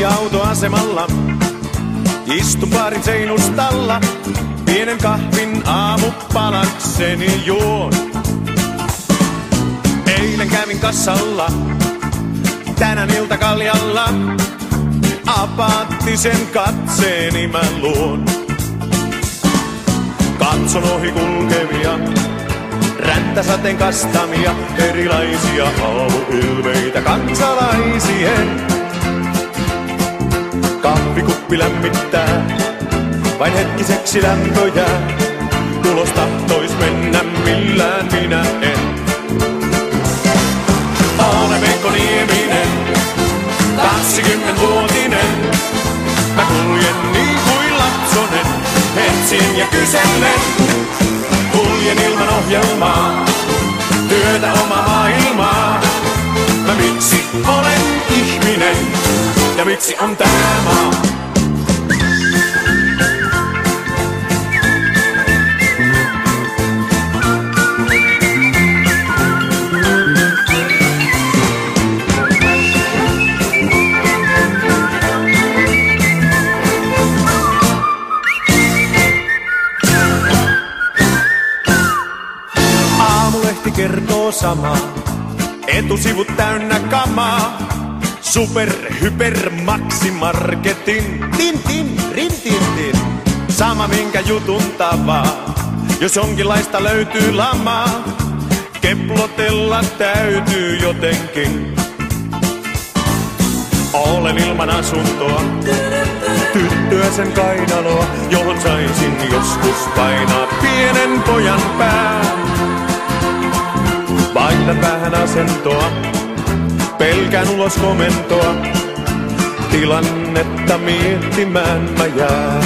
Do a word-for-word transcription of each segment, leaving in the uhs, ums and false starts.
autoasemalla. Istun baarin seinustalla, pienen kahvin aamupalakseni juon. Eilen kävin kassalla, tänään iltakaljalla. Apaattisen katseeni mä luon. Katson ohi kulkevia, räntäsateen kastamia, erilaisia aamuilmeitä kansalaisien. Kahvikuppi lämmittää, vain hetkiseksi lämpö jää. Tulos tahtois mennä, millään minä en. Olen Veikko Nieminen, kaksikymmenvuotinen. Mä kuljen niin kuin lapsonen, etsien ja kysellen. Kuljen ilman ohjelmaa, työtä oma maailmaa. Mä miksi olen ihminen ja miksi on tää maa? Aamulehti kertoo samaa, etusivut täynnä kamaa. Super, hyper, maksimarketin. Tin, tin, rin, tin, tin. Sama minkä jutun tavaa, jos jonkinlaista löytyy lamaa. Keplotella täytyy jotenkin. Olen ilman asuntoa, tyttöä sen kainaloa, johon saisin joskus painaa pienen pojan pää. Vaihdan vähän asentoa, pelkään ulos komentoa, tilannetta miettimään mä jään.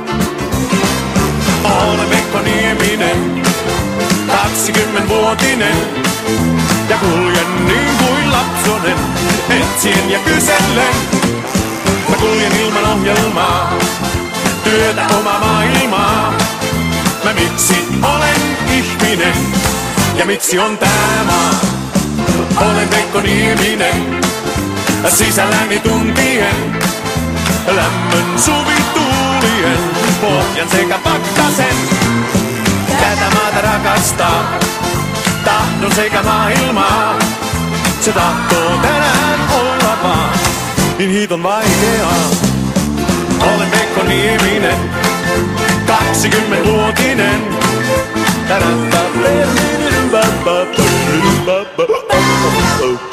Olen Veikko Nieminen, kaksikymmenvuotinen, ja kuljen niin kuin lapsonen, etsien ja kysellen. Mä kuljen ilman ohjelmaa, työtä oma maailmaa. Mä miksi olen ihminen, ja miksi on tää maa? Olen Veikko Nieminen, sisälläni tuntien, lämmön suvituulien, pohjan sekä pakkasen. Tätä maata rakastaa, tahdon sekä maailmaa. Se tahtoo tänään olla vaan, niin hiiton vaikeaa. Olen Veikko Nieminen, kaksikymmenvuotinen. Tadadda,